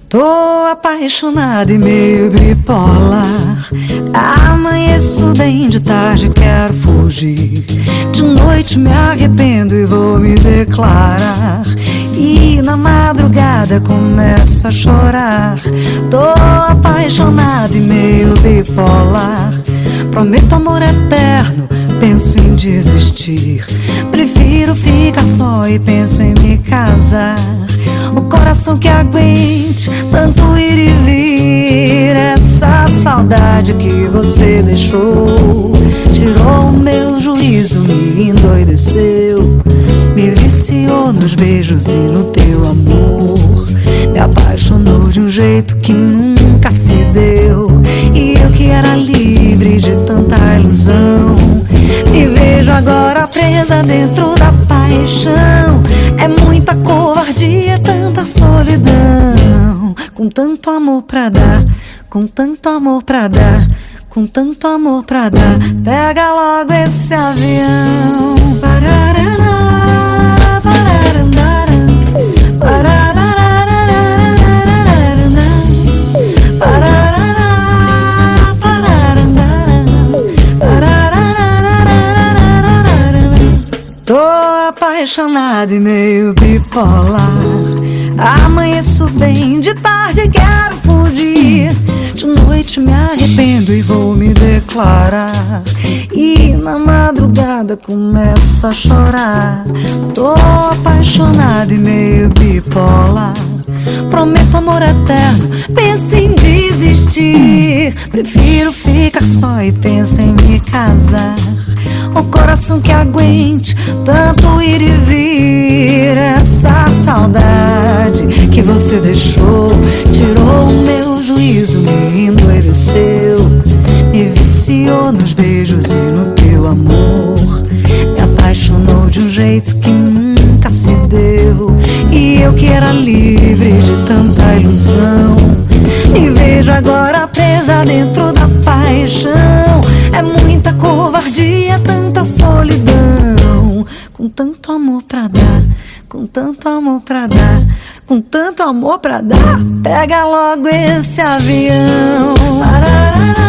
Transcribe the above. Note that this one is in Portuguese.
Tô apaixonada e meio bipolar. Amanheço bem, de tarde quero fugir. De noite me arrependo e vou me declarar. E na madrugada começo a chorar. Tô apaixonada e meio bipolar. Prometo amor eterno, penso em desistir. Prefiro ficar só e penso em me casar. O coração que aguente tanto ir e vir. Essa saudade que você deixou tirou o meu juízo, me endoideceu, me viciou nos beijos e no teu amor. Me apaixonou de um jeito que nunca se deu. E eu que era livre de tanta ilusão, me vejo agora presa dentro da paixão. É muita covardia, tanta solidão. Com tanto amor pra dar, com tanto amor pra dar, com tanto amor pra dar. Pega logo esse avião. Parará, parará, parará, tô apaixonada e meio bipolar. Amanheço bem, de tarde quero fugir. De noite me arrependo e vou me declarar. E na madrugada começo a chorar. Tô apaixonada e meio bipolar. Prometo amor eterno, penso em desistir. Prefiro ficar só e penso em me casar. O coração que aguente tanto ir e vir. Essa saudade que você deixou tirou o meu juízo, me endoideceu, me viciou nos beijos e no teu amor. Me apaixonou de um jeito que nunca se deu. E eu que era livre de tanta ilusão, me vejo agora presa dentro da paixão. É muita covardia, tanta solidão. Com tanto amor pra dar, com tanto amor pra dar, com tanto amor pra dar. Pega logo esse avião. Parará.